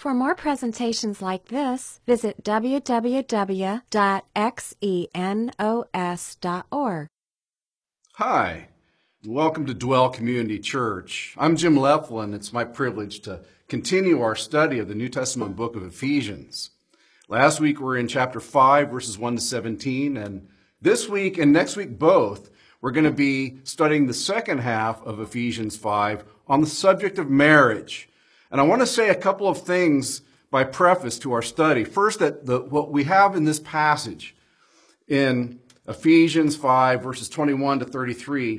For more presentations like this, visit www.xenos.org. Hi, and welcome to Dwell Community Church. I'm Jim Leflin. It's my privilege to continue our study of the New Testament book of Ephesians. Last week we were in chapter 5, verses 1 to 17, and this week and next week both, we're going to be studying the second half of Ephesians 5 on the subject of marriage. And I want to say a couple of things by preface to our study. First, that what we have in this passage in Ephesians 5, verses 21 to 33,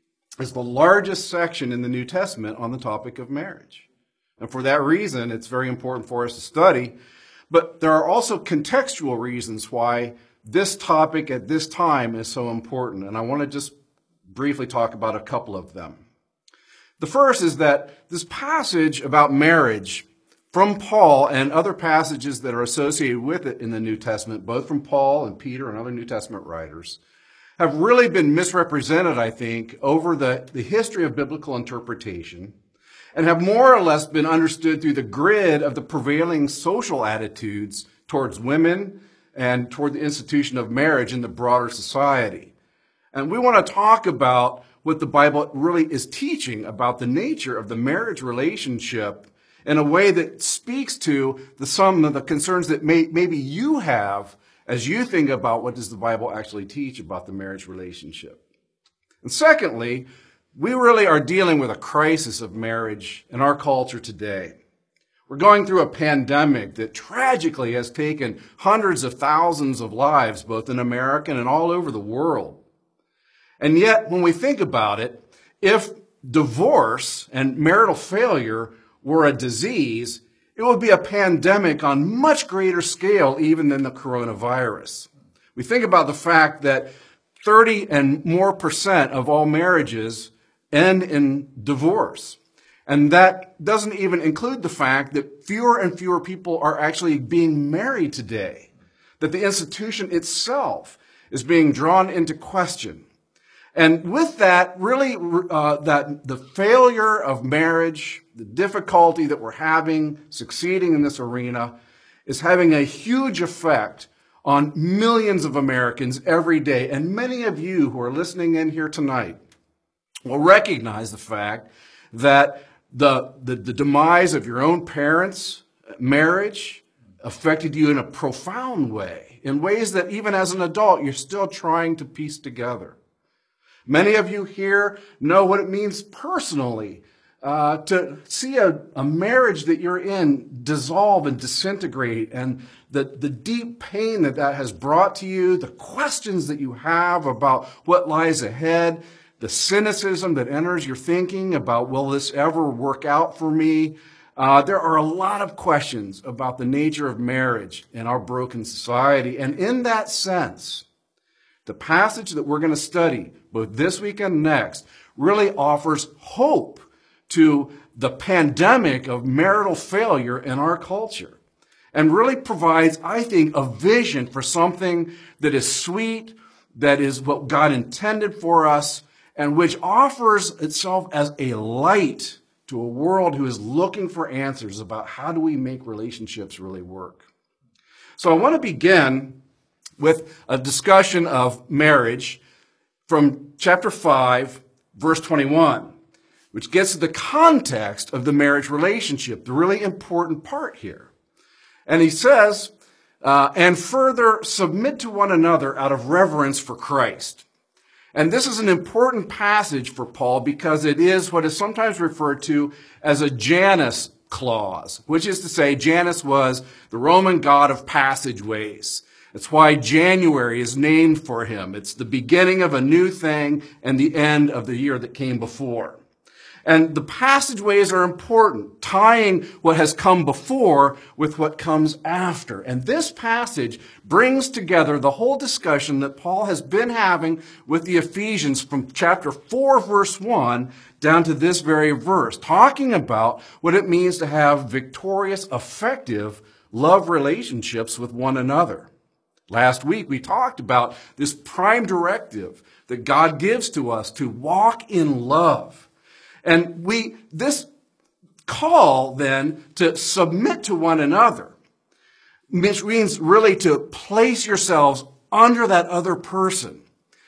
is the largest section in the New Testament on the topic of marriage. And for that reason, it's very important for us to study. But there are also contextual reasons why this topic at this time is so important. And I want to just briefly talk about a couple of them. The first is that this passage about marriage from Paul and other passages that are associated with it in the New Testament, both from Paul and Peter and other New Testament writers, have really been misrepresented, I think, over the history of biblical interpretation, and have more or less been understood through the grid of the prevailing social attitudes towards women and toward the institution of marriage in the broader society. And we want to talk about what the Bible really is teaching about the nature of the marriage relationship in a way that speaks to some of the concerns that maybe you have as you think about what does the Bible actually teach about the marriage relationship. And secondly, we really are dealing with a crisis of marriage in our culture today. We're going through a pandemic that tragically has taken hundreds of thousands of lives, both in America and all over the world. And yet, when we think about it, if divorce and marital failure were a disease, it would be a pandemic on much greater scale even than the coronavirus. We think about the fact that 30% and more of all marriages end in divorce. And that doesn't even include the fact that fewer and fewer people are actually being married today, that the institution itself is being drawn into question. And with that, really, that the failure of marriage, the difficulty that we're having succeeding in this arena, is having a huge effect on millions of Americans every day. And many of you who are listening in here tonight will recognize the fact that the demise of your own parents' marriage affected you in a profound way, in ways that even as an adult, you're still trying to piece together. Many of you here know what it means personally to see a marriage that you're in dissolve and disintegrate, and the deep pain that has brought to you, the questions that you have about what lies ahead, the cynicism that enters your thinking about, will this ever work out for me? There are a lot of questions about the nature of marriage in our broken society. And in that sense, the passage that we're going to study both this week and next really offers hope to the pandemic of marital failure in our culture, and really provides, I think, a vision for something that is sweet, that is what God intended for us, and which offers itself as a light to a world who is looking for answers about how do we make relationships really work. So I want to begin with a discussion of marriage from chapter 5, verse 21, which gets to the context of the marriage relationship, the really important part here. And he says, and further submit to one another out of reverence for Christ. And this is an important passage for Paul because it is what is sometimes referred to as a Janus clause, which is to say Janus was the Roman god of passageways. It's why January is named for him. It's the beginning of a new thing and the end of the year that came before. And the passageways are important, tying what has come before with what comes after. And this passage brings together the whole discussion that Paul has been having with the Ephesians from chapter 4, verse 1, down to this very verse, talking about what it means to have victorious, effective love relationships with one another. Last week, we talked about this prime directive that God gives to us to walk in love. And this call then to submit to one another, which means really to place yourselves under that other person,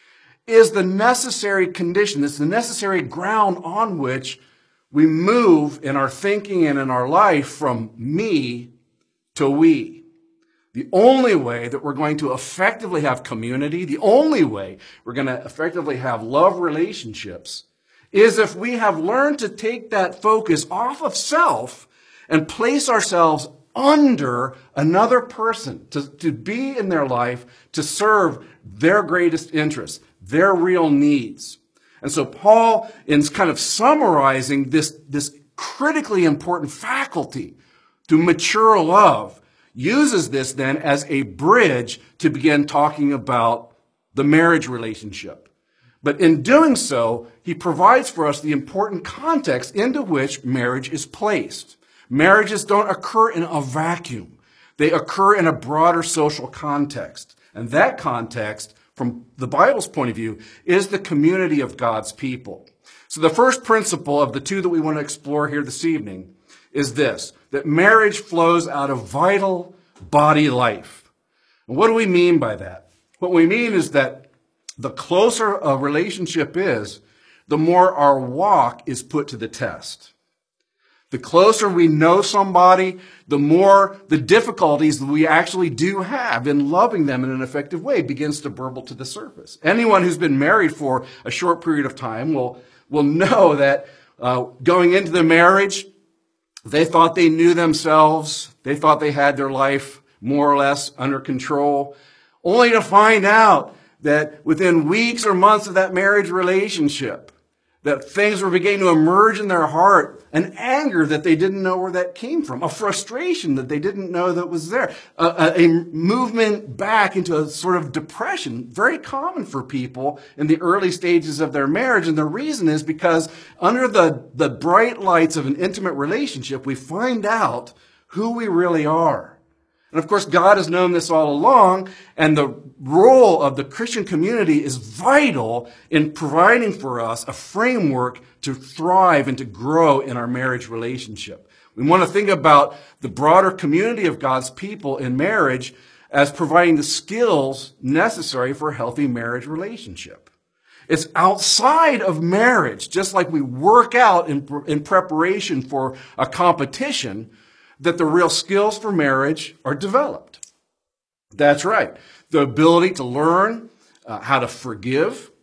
is the necessary condition. It's the necessary ground on which we move in our thinking and in our life from me to we. The only way that we're going to effectively have community, the only way we're going to effectively have love relationships, is if we have learned to take that focus off of self and place ourselves under another person, to be in their life, to serve their greatest interests, their real needs. And so Paul, in kind of summarizing this critically important faculty to mature love, uses this then as a bridge to begin talking about the marriage relationship. But in doing so, he provides for us the important context into which marriage is placed. Marriages don't occur in a vacuum. They occur in a broader social context. And that context, from the Bible's point of view, is the community of God's people. So the first principle of the two that we want to explore here this evening is this, that marriage flows out of vital body life. And what do we mean by that? What we mean is that the closer a relationship is, the more our walk is put to the test. The closer we know somebody, the more the difficulties that we actually do have in loving them in an effective way begins to burble to the surface. Anyone who's been married for a short period of time will know that going into the marriage, they thought they knew themselves. They thought they had their life more or less under control, only to find out that within weeks or months of that marriage relationship, that things were beginning to emerge in their heart, an anger that they didn't know where that came from, a frustration that they didn't know that was there, a movement back into a sort of depression, very common for people in the early stages of their marriage. And the reason is because under the bright lights of an intimate relationship, we find out who we really are. And of course, God has known this all along, and the role of the Christian community is vital in providing for us a framework to thrive and to grow in our marriage relationship. We want to think about the broader community of God's people in marriage as providing the skills necessary for a healthy marriage relationship. It's outside of marriage, just like we work out in preparation for a competition, that the real skills for marriage are developed. That's right. The ability to learn how to forgive,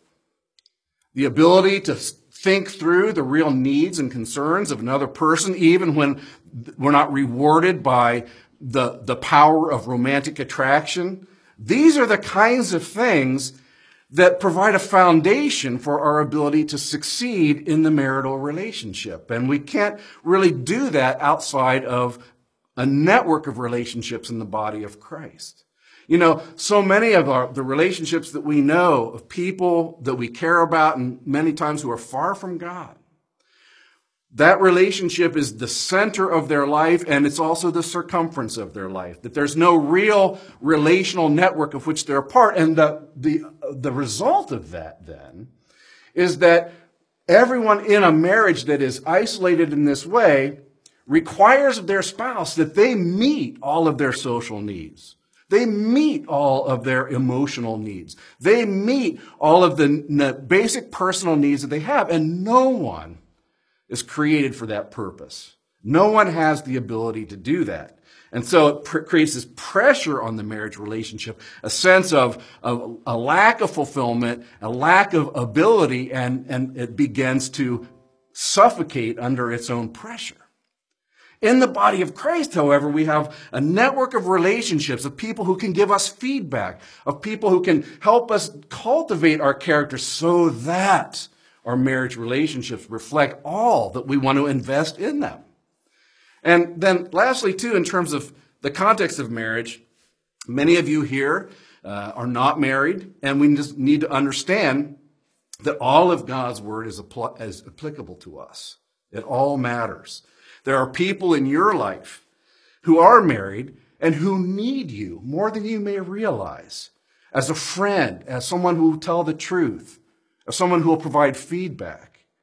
the ability to think through the real needs and concerns of another person, even when we're not rewarded by the power of romantic attraction. These are the kinds of things that provide a foundation for our ability to succeed in the marital relationship. And we can't really do that outside of a network of relationships in the body of Christ. You know, so many of the relationships that we know of people that we care about and many times who are far from God, that relationship is the center of their life, and it's also the circumference of their life. That there's no real relational network of which they're a part. And the result of that, then, is that everyone in a marriage that is isolated in this way requires of their spouse that they meet all of their social needs. They meet all of their emotional needs. They meet all of the basic personal needs that they have. And no one is created for that purpose. No one has the ability to do that. And so it creates this pressure on the marriage relationship, a sense of a lack of fulfillment, a lack of ability, and it begins to suffocate under its own pressure. In the body of Christ, however, we have a network of relationships, of people who can give us feedback, of people who can help us cultivate our character so that our marriage relationships reflect all that we want to invest in them. And then lastly, too, in terms of the context of marriage, many of you here are not married, and we just need to understand that all of God's word is applicable to us. It all matters. There are people in your life who are married and who need you more than you may realize, as a friend, as someone who will tell the truth, as someone who will provide feedback.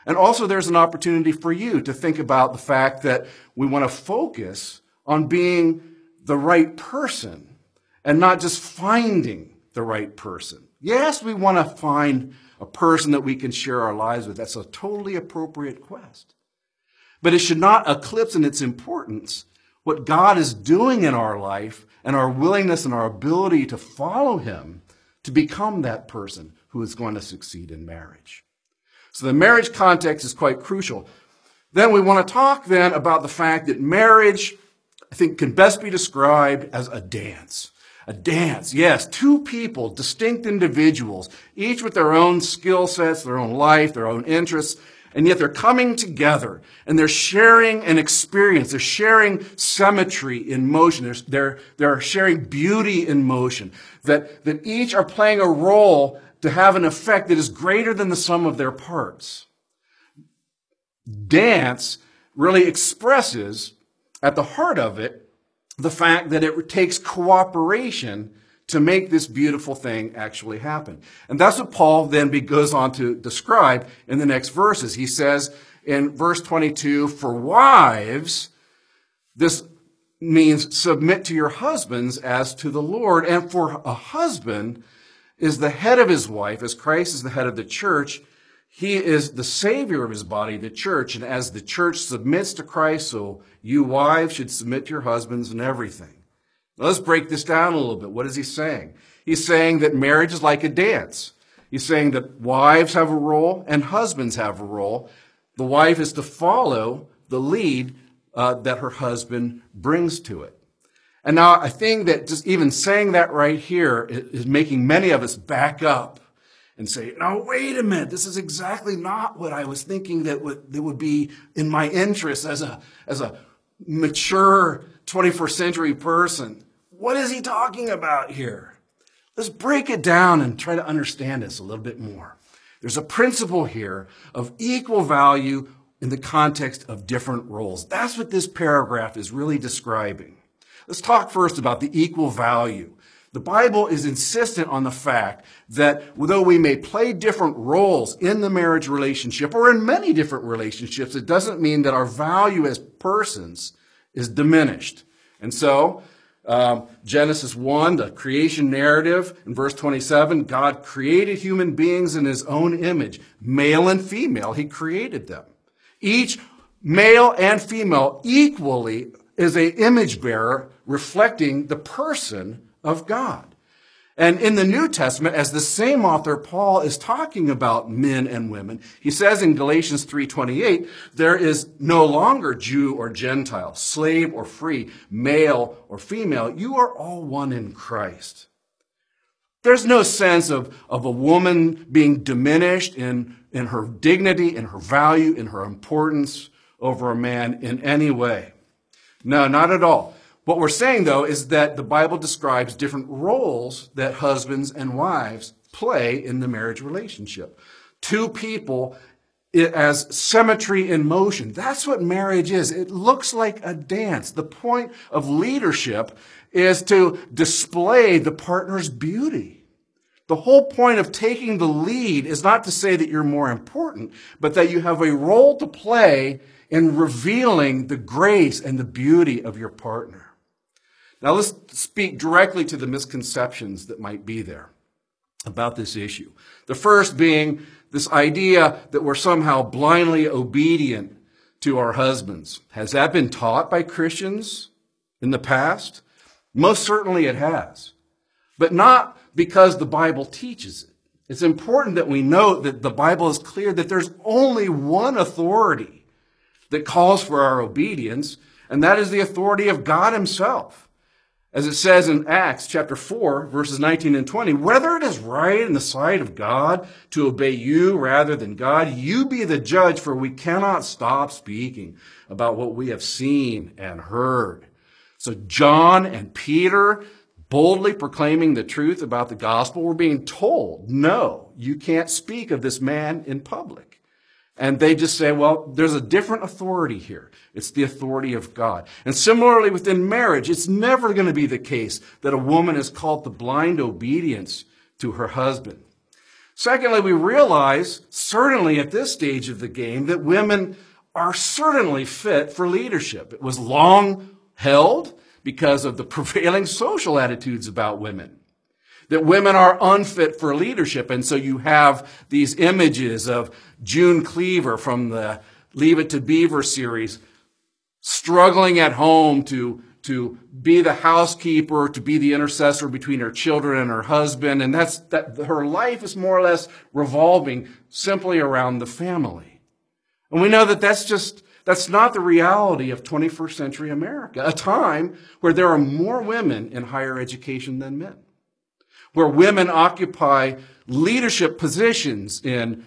And also there's an opportunity for you to think about the fact that we want to focus on being the right person and not just finding the right person. Yes, we want to find a person that we can share our lives with. That's a totally appropriate quest. But it should not eclipse in its importance what God is doing in our life and our willingness and our ability to follow him to become that person who is going to succeed in marriage. So the marriage context is quite crucial. Then we want to talk then about the fact that marriage, I think, can best be described as a dance. A dance, yes, two people, distinct individuals, each with their own skill sets, their own life, their own interests, and yet they're coming together and they're sharing an experience. They're sharing symmetry in motion. They're sharing beauty in motion. That each are playing a role to have an effect that is greater than the sum of their parts. Dance really expresses, at the heart of it, the fact that it takes cooperation to make this beautiful thing actually happen. And that's what Paul then goes on to describe in the next verses. He says in verse 22, for wives, this means submit to your husbands as to the Lord. And for a husband is the head of his wife, as Christ is the head of the church. He is the Savior of his body, the church. And as the church submits to Christ, so you wives should submit to your husbands in everything. Now let's break this down a little bit. What is he saying? He's saying that marriage is like a dance. He's saying that wives have a role and husbands have a role. The wife is to follow the lead that her husband brings to it. And now I think that just even saying that right here is making many of us back up and say, no, wait a minute, this is exactly not what I was thinking that would be in my interest as a mature 21st century person. What is he talking about here? Let's break it down and try to understand this a little bit more. There's a principle here of equal value in the context of different roles. That's what this paragraph is really describing. Let's talk first about the equal value. The Bible is insistent on the fact that though we may play different roles in the marriage relationship or in many different relationships, it doesn't mean that our value as persons is diminished. And so, Genesis 1, the creation narrative, in verse 27, God created human beings in his own image. Male and female, he created them. Each male and female equally is an image bearer reflecting the person of God. And in the New Testament, as the same author, Paul, is talking about men and women, he says in Galatians 3:28, there is no longer Jew or Gentile, slave or free, male or female. You are all one in Christ. There's no sense of a woman being diminished in her dignity, in her value, in her importance over a man in any way. No, not at all. What we're saying, though, is that the Bible describes different roles that husbands and wives play in the marriage relationship. Two people as symmetry in motion. That's what marriage is. It looks like a dance. The point of leadership is to display the partner's beauty. The whole point of taking the lead is not to say that you're more important, but that you have a role to play in revealing the grace and the beauty of your partner. Now let's speak directly to the misconceptions that might be there about this issue. The first being this idea that we're somehow blindly obedient to our husbands. Has that been taught by Christians in the past? Most certainly it has, but not because the Bible teaches it. It's important that we note that the Bible is clear that there's only one authority that calls for our obedience, and that is the authority of God himself. As it says in Acts chapter 4, verses 19 and 20, whether it is right in the sight of God to obey you rather than God, you be the judge, for we cannot stop speaking about what we have seen and heard. So John and Peter, boldly proclaiming the truth about the gospel, were being told, no, you can't speak of this man in public. And they just say, well, there's a different authority here. It's the authority of God. And similarly within marriage, it's never going to be the case that a woman is called to blind obedience to her husband. Secondly, we realize, certainly at this stage of the game, that women are certainly fit for leadership. It was long held because of the prevailing social attitudes about women, that women are unfit for leadership. And so you have these images of June Cleaver from the Leave It to Beaver series, struggling at home to be the housekeeper, to be the intercessor between her children and her husband. And that her life is more or less revolving simply around the family. And we know that that's not the reality of 21st century America, a time where there are more women in higher education than men, where women occupy leadership positions in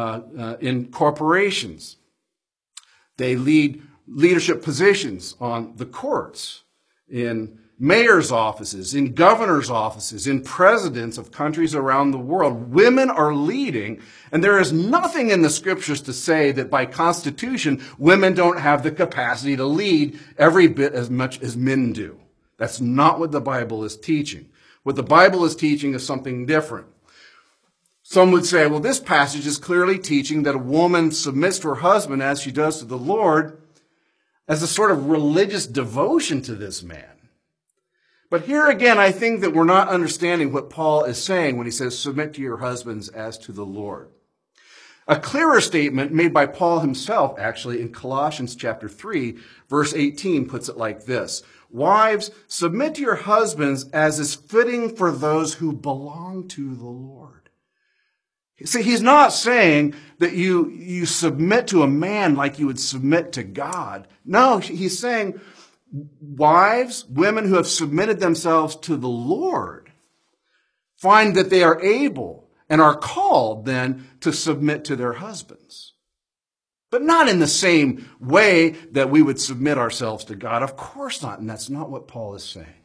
corporations. They lead leadership positions on the courts, in mayor's offices, in governor's offices, in presidents of countries around the world. Women are leading, and there is nothing in the scriptures to say that by constitution, women don't have the capacity to lead every bit as much as men do. That's not what the Bible is teaching. What the Bible is teaching is something different. Some would say, well, this passage is clearly teaching that a woman submits to her husband as she does to the Lord as a sort of religious devotion to this man. But here again, I think that we're not understanding what Paul is saying when he says, submit to your husbands as to the Lord. A clearer statement made by Paul himself, actually, in Colossians chapter 3, verse 18, puts it like this. Wives, submit to your husbands as is fitting for those who belong to the Lord. See, he's not saying that you submit to a man like you would submit to God. No, he's saying wives, women who have submitted themselves to the Lord, find that they are able and are called then to submit to their husbands. But not in the same way that we would submit ourselves to God. Of course not, and that's not what Paul is saying.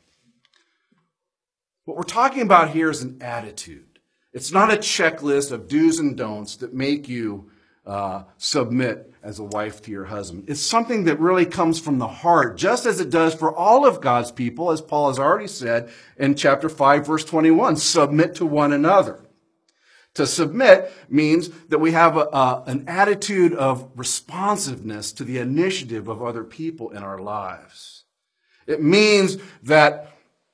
What we're talking about here is an attitude. It's not a checklist of do's and don'ts that make you submit as a wife to your husband. It's something that really comes from the heart, just as it does for all of God's people, as Paul has already said in chapter 5, verse 21, submit to one another. To submit means that we have an attitude of responsiveness to the initiative of other people in our lives. It means that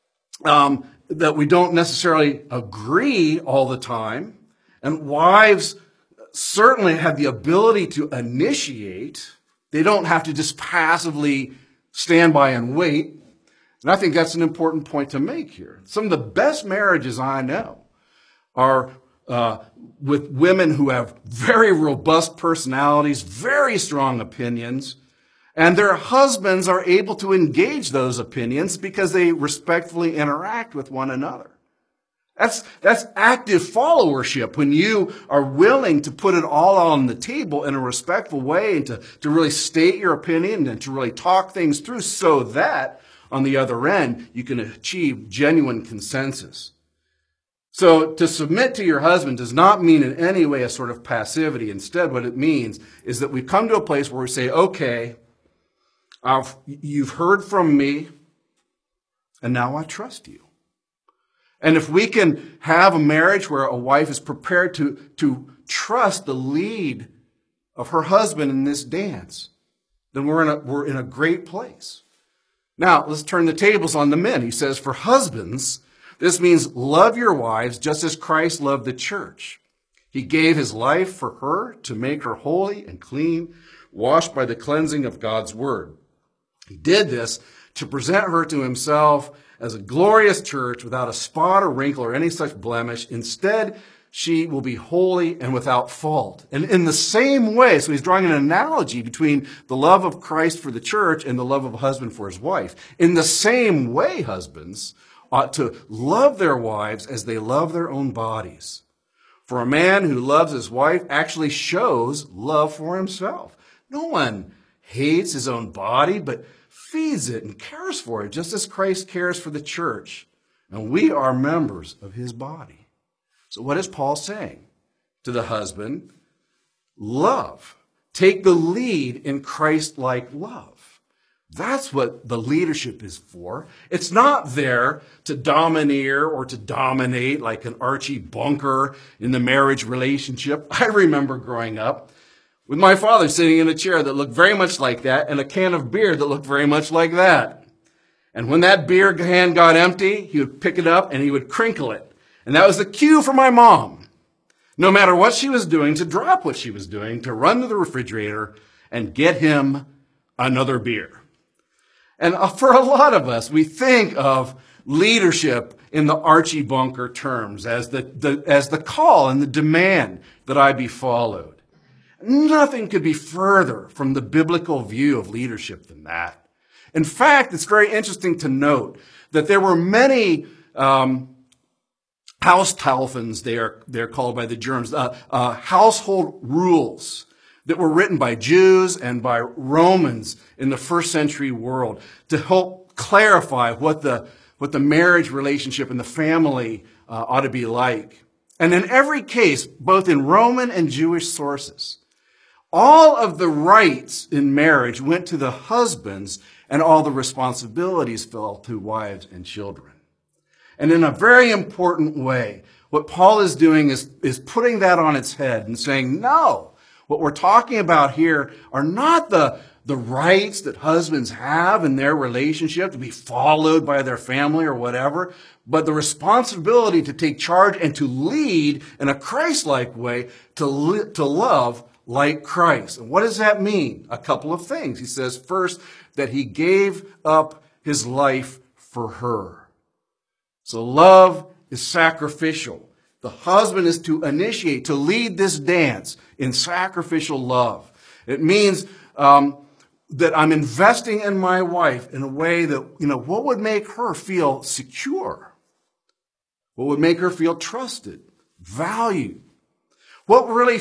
we don't necessarily agree all the time. And wives certainly have the ability to initiate. They don't have to just passively stand by and wait. And I think that's an important point to make here. Some of the best marriages I know are with women who have very robust personalities, very strong opinions, and their husbands are able to engage those opinions because they respectfully interact with one another. That's active followership, when you are willing to put it all on the table in a respectful way and to really state your opinion and to really talk things through so that on the other end you can achieve genuine consensus. So to submit to your husband does not mean in any way a sort of passivity. Instead, what it means is that we come to a place where we say, okay, you've heard from me, and now I trust you. And if we can have a marriage where a wife is prepared to trust the lead of her husband in this dance, then we're in a great place. Now, let's turn the tables on the men. He says, for husbands, this means love your wives just as Christ loved the church. He gave his life for her to make her holy and clean, washed by the cleansing of God's word. He did this to present her to himself as a glorious church without a spot or wrinkle or any such blemish. Instead, she will be holy and without fault. And in the same way, so he's drawing an analogy between the love of Christ for the church and the love of a husband for his wife. In the same way, husbands ought to love their wives as they love their own bodies. For a man who loves his wife actually shows love for himself. No one hates his own body, but feeds it and cares for it, just as Christ cares for the church. And we are members of his body. So what is Paul saying to the husband? Love. Take the lead in Christ-like love. That's what the leadership is for. It's not there to domineer or to dominate like an Archie Bunker in the marriage relationship. I remember growing up with my father sitting in a chair that looked very much like that and a can of beer that looked very much like that. And when that beer can got empty, he would pick it up and he would crinkle it. And that was the cue for my mom, no matter what she was doing, to drop what she was doing, to run to the refrigerator and get him another beer. And for a lot of us, we think of leadership in the Archie Bunker terms as the call and the demand that I be followed. Nothing could be further from the biblical view of leadership than that. In fact, it's very interesting to note that there were many Haustaufen, they're called by the Germans, household rules that were written by Jews and by Romans in the first century world to help clarify what the marriage relationship and the family ought to be like. And in every case, both in Roman and Jewish sources, all of the rights in marriage went to the husbands and all the responsibilities fell to wives and children. And in a very important way, what Paul is doing is putting that on its head and saying, no, what we're talking about here are not the rights that husbands have in their relationship to be followed by their family or whatever, but the responsibility to take charge and to lead in a Christ-like way, to love like Christ. And what does that mean? A couple of things. He says, first, that he gave up his life for her. So love is sacrificial. The husband is to initiate, to lead this dance in sacrificial love. It means that I'm investing in my wife in a way that, what would make her feel secure? What would make her feel trusted, valued? What really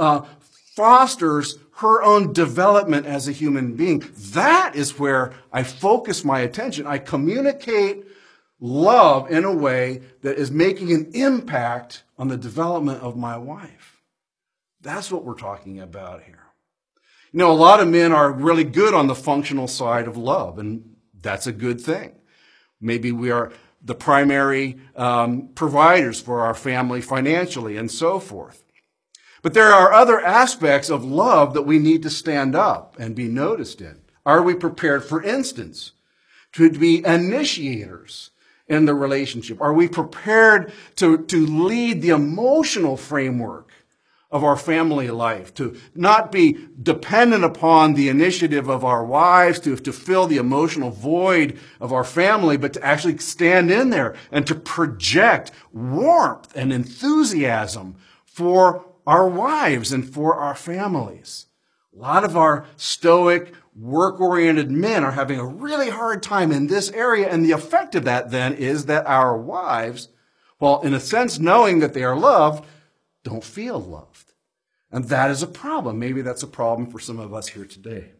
fosters her own development as a human being? That is where I focus my attention. I communicate love in a way that is making an impact on the development of my wife. That's what we're talking about here. A lot of men are really good on the functional side of love, and that's a good thing. Maybe we are the primary providers for our family financially and so forth. But there are other aspects of love that we need to stand up and be noticed in. Are we prepared, for instance, to be initiators in the relationship? Are we prepared to lead the emotional framework of our family life, to not be dependent upon the initiative of our wives to fill the emotional void of our family, but to actually stand in there and to project warmth and enthusiasm for our wives and for our families? A lot of our stoic, work-oriented men are having a really hard time in this area, and the effect of that then is that our wives, while in a sense knowing that they are loved, don't feel loved. And that is a problem. Maybe that's a problem for some of us here today.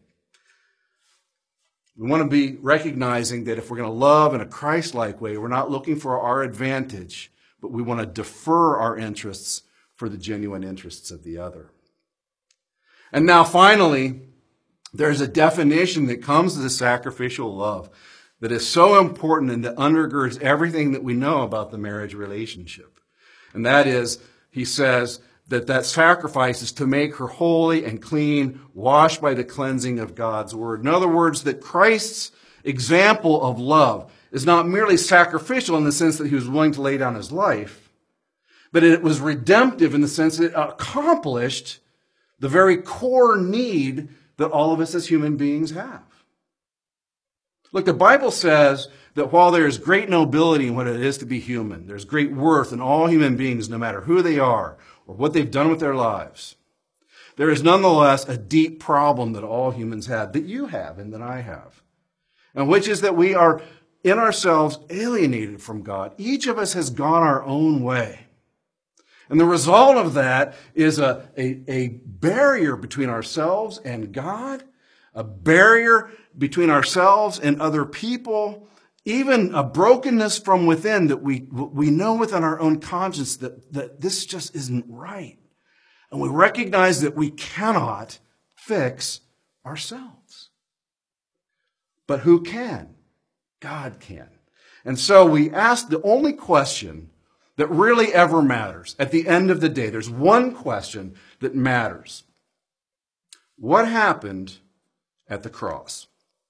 We want to be recognizing that if we're going to love in a Christ-like way, we're not looking for our advantage, but we want to defer our interests for the genuine interests of the other. And now finally, there's a definition that comes to the sacrificial love that is so important and that undergirds everything that we know about the marriage relationship. And that is, he says, that sacrifice is to make her holy and clean, washed by the cleansing of God's word. In other words, that Christ's example of love is not merely sacrificial in the sense that he was willing to lay down his life, but it was redemptive in the sense that it accomplished the very core need that all of us as human beings have. Look, the Bible says that while there is great nobility in what it is to be human, there's great worth in all human beings, no matter who they are or what they've done with their lives, there is nonetheless a deep problem that all humans have, that you have and that I have, and which is that we are in ourselves alienated from God. Each of us has gone our own way. And the result of that is a barrier between ourselves and God, a barrier between ourselves and other people, even a brokenness from within that we know within our own conscience that this just isn't right. And we recognize that we cannot fix ourselves. But who can? God can. And so we ask the only question that really ever matters at the end of the day. There's one question that matters. What happened at the cross?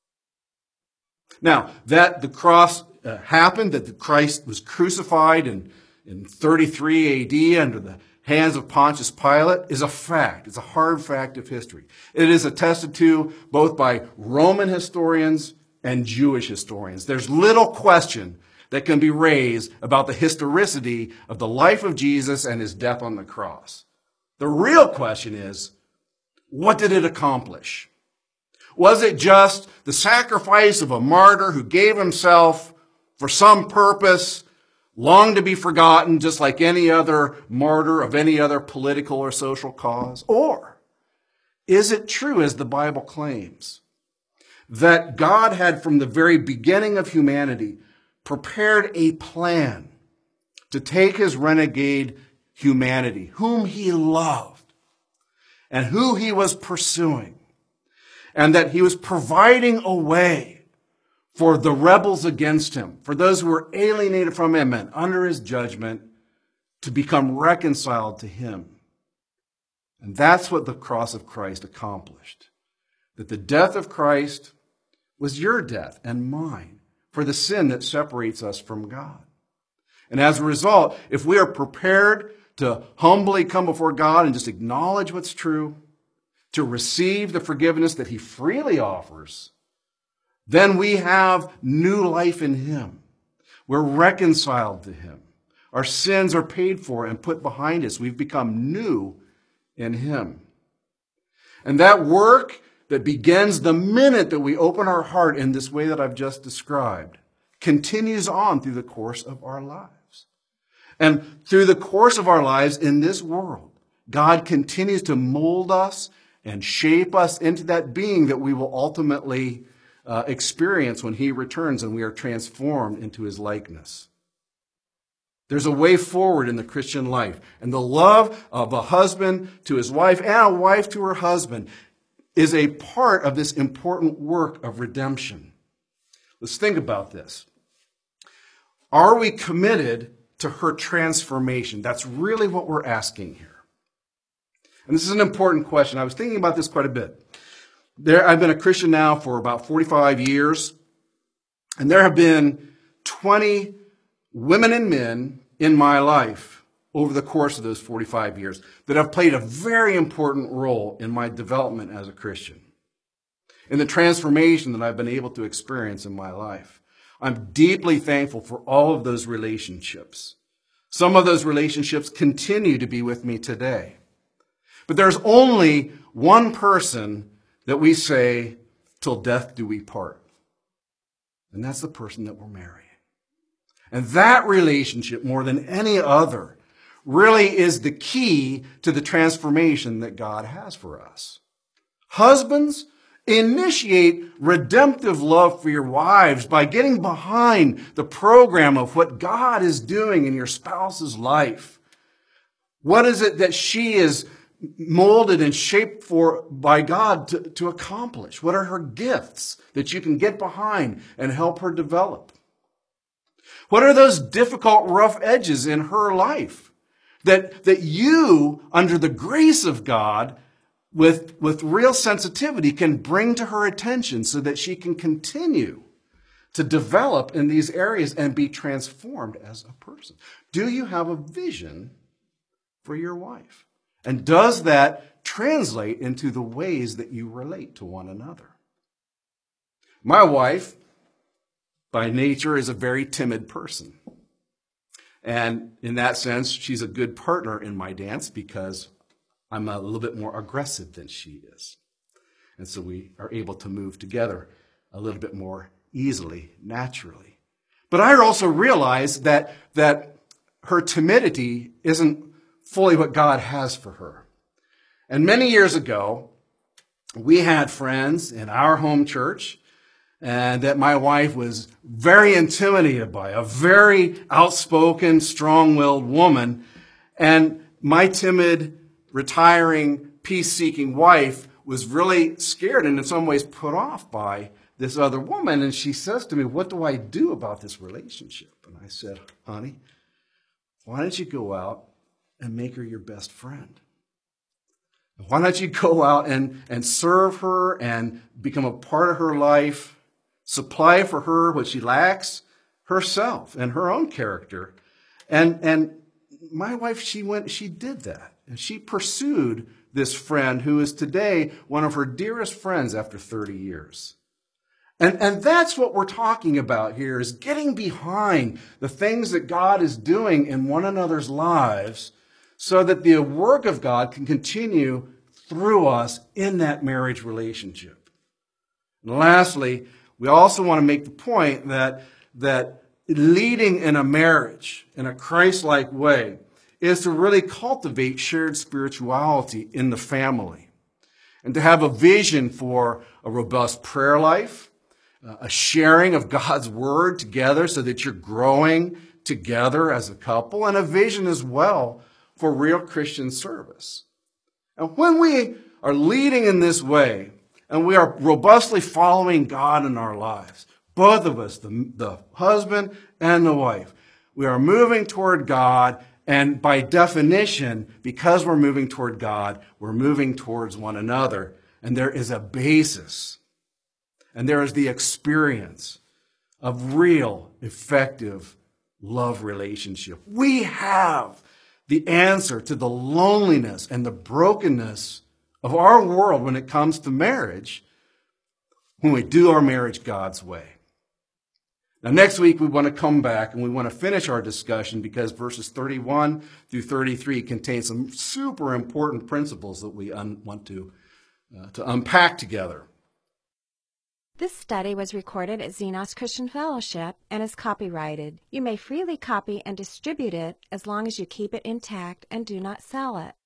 Now, that the cross happened, that Christ was crucified in 33 AD under the hands of Pontius Pilate is a fact. It's a hard fact of history. It is attested to both by Roman historians and Jewish historians. There's little question that can be raised about the historicity of the life of Jesus and his death on the cross. The real question is, what did it accomplish? Was it just the sacrifice of a martyr who gave himself for some purpose, long to be forgotten, just like any other martyr of any other political or social cause? Or is it true, as the Bible claims, that God had from the very beginning of humanity prepared a plan to take his renegade humanity, whom he loved and who he was pursuing, and that he was providing a way for the rebels against him, for those who were alienated from him and under his judgment, to become reconciled to him? And that's what the cross of Christ accomplished. That the death of Christ was your death and mine for the sin that separates us from God. And as a result, if we are prepared to humbly come before God and just acknowledge what's true, to receive the forgiveness that he freely offers, then we have new life in him. We're reconciled to him. Our sins are paid for and put behind us. We've become new in him. And that work that begins the minute that we open our heart in this way that I've just described continues on through the course of our lives. And through the course of our lives in this world, God continues to mold us and shape us into that being that we will ultimately experience when he returns and we are transformed into his likeness. There's a way forward in the Christian life, and the love of a husband to his wife and a wife to her husband is a part of this important work of redemption. Let's think about this. Are we committed to her transformation? That's really what we're asking here. And this is an important question. I was thinking about this quite a bit. I've been a Christian now for about 45 years, and there have been 20 women and men in my life over the course of those 45 years that have played a very important role in my development as a Christian, in the transformation that I've been able to experience in my life. I'm deeply thankful for all of those relationships. Some of those relationships continue to be with me today. But there's only one person that we say, till death do we part. And that's the person that we're marrying. And that relationship, more than any other, really is the key to the transformation that God has for us. Husbands, initiate redemptive love for your wives by getting behind the program of what God is doing in your spouse's life. What is it that she is molded and shaped for by God to accomplish? What are her gifts that you can get behind and help her develop? What are those difficult, rough edges in her life that you, under the grace of God, with real sensitivity, can bring to her attention so that she can continue to develop in these areas and be transformed as a person? Do you have a vision for your wife? And does that translate into the ways that you relate to one another? My wife, by nature, is a very timid person. And in that sense, she's a good partner in my dance because I'm a little bit more aggressive than she is. And so we are able to move together a little bit more easily, naturally. But I also realize that her timidity isn't fully what God has for her. And many years ago, we had friends in our home church, and that my wife was very intimidated by, a very outspoken, strong-willed woman. And my timid, retiring, peace-seeking wife was really scared and in some ways put off by this other woman, and she says to me, what do I do about this relationship? And I said, honey, why don't you go out and make her your best friend? Why don't you go out and serve her and become a part of her life, supply for her what she lacks herself and her own character. And my wife, she did that. And she pursued this friend who is today one of her dearest friends after 30 years. And that's what we're talking about here, is getting behind the things that God is doing in one another's lives so that the work of God can continue through us in that marriage relationship. And lastly, we also want to make the point that leading in a marriage in a Christ-like way is to really cultivate shared spirituality in the family and to have a vision for a robust prayer life, a sharing of God's word together so that you're growing together as a couple, and a vision as well for real Christian service. And when we are leading in this way, and we are robustly following God in our lives, both of us, the husband and the wife, we are moving toward God, and by definition, because we're moving toward God, we're moving towards one another, and there is a basis, and there is the experience of real, effective love relationship. We have the answer to the loneliness and the brokenness of our world when it comes to marriage, when we do our marriage God's way. Now, next week, we want to come back and we want to finish our discussion because verses 31 through 33 contain some super important principles that we want to unpack together. This study was recorded at Xenos Christian Fellowship and is copyrighted. You may freely copy and distribute it as long as you keep it intact and do not sell it.